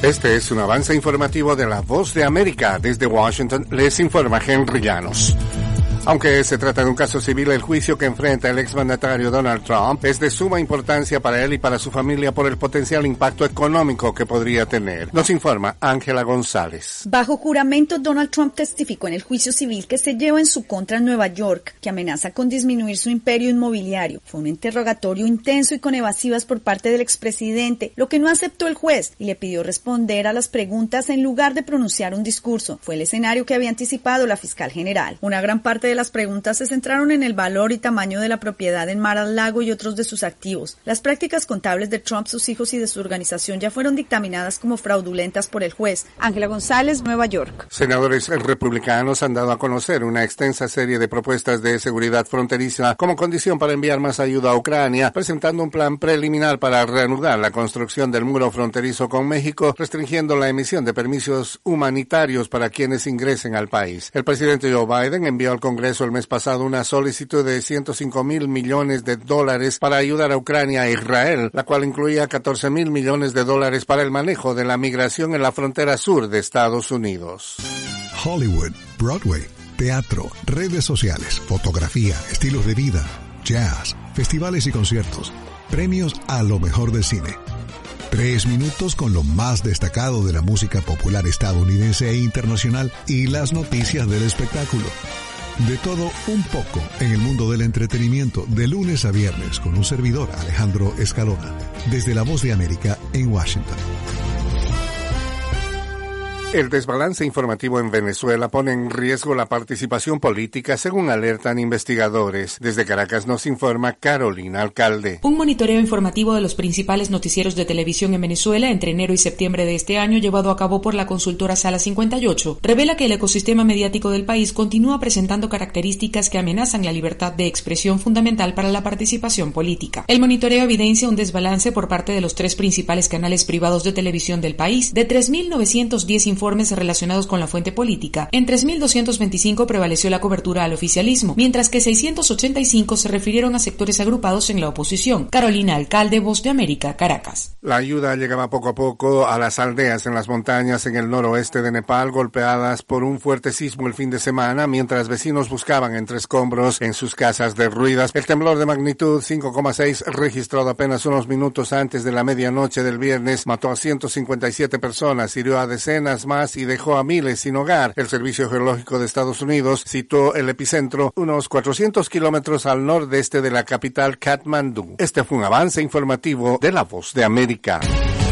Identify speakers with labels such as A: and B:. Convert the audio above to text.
A: Este es un avance informativo de La Voz de América. Desde Washington les informa Henry Llanos. Aunque se trata de un caso civil, el juicio que enfrenta el exmandatario Donald Trump es de suma importancia para él y para su familia por el potencial impacto económico que podría tener. Nos informa Ángela González.
B: Bajo juramento, Donald Trump testificó en el juicio civil que se lleva en su contra en Nueva York, que amenaza con disminuir su imperio inmobiliario. Fue un interrogatorio intenso y con evasivas por parte del expresidente, lo que no aceptó el juez y le pidió responder a las preguntas en lugar de pronunciar un discurso. Fue el escenario que había anticipado la fiscal general. Una gran parte de las preguntas se centraron en el valor y tamaño de la propiedad en Mar-a-Lago y otros de sus activos. Las prácticas contables de Trump, sus hijos y de su organización ya fueron dictaminadas como fraudulentas por el juez. Ángela González, Nueva York.
A: Senadores republicanos han dado a conocer una extensa serie de propuestas de seguridad fronteriza como condición para enviar más ayuda a Ucrania, presentando un plan preliminar para reanudar la construcción del muro fronterizo con México, restringiendo la emisión de permisos humanitarios para quienes ingresen al país. El presidente Joe Biden envió al Congreso el mes pasado una solicitud de $105,000 millones para ayudar a Ucrania e Israel, la cual incluía $14,000 millones para el manejo de la migración en la frontera sur de Estados Unidos.
C: Hollywood, Broadway, teatro, redes sociales, fotografía, estilos de vida, jazz, festivales y conciertos, premios a lo mejor del cine. 3 minutos con lo más destacado de la música popular estadounidense e internacional y las noticias del espectáculo. De todo un poco en el mundo del entretenimiento, de lunes a viernes, con un servidor, Alejandro Escalona, desde La Voz de América en Washington.
A: El desbalance informativo en Venezuela pone en riesgo la participación política, según alertan investigadores. Desde Caracas nos informa Carolina Alcalde.
D: Un monitoreo informativo de los principales noticieros de televisión en Venezuela entre enero y septiembre de este año, llevado a cabo por la consultora Sala 58, revela que el ecosistema mediático del país continúa presentando características que amenazan la libertad de expresión fundamental para la participación política. El monitoreo evidencia un desbalance por parte de los 3 principales canales privados de televisión del país. De 3.910 informes relacionados con la fuente política, en 3.225 prevaleció la cobertura al oficialismo, mientras que 685 se refirieron a sectores agrupados en la oposición. Carolina Alcalde, Voz de América, Caracas.
A: La ayuda llegaba poco a poco a las aldeas en las montañas en el noroeste de Nepal, golpeadas por un fuerte sismo el fin de semana, mientras vecinos buscaban entre escombros en sus casas derruidas. El temblor de magnitud 5,6, registrado apenas unos minutos antes de la medianoche del viernes, mató a 157 personas, hirió a decenas más y dejó a miles sin hogar. El Servicio Geológico de Estados Unidos situó el epicentro unos 400 kilómetros al nordeste de la capital Katmandú. Este fue un avance informativo de La Voz de América.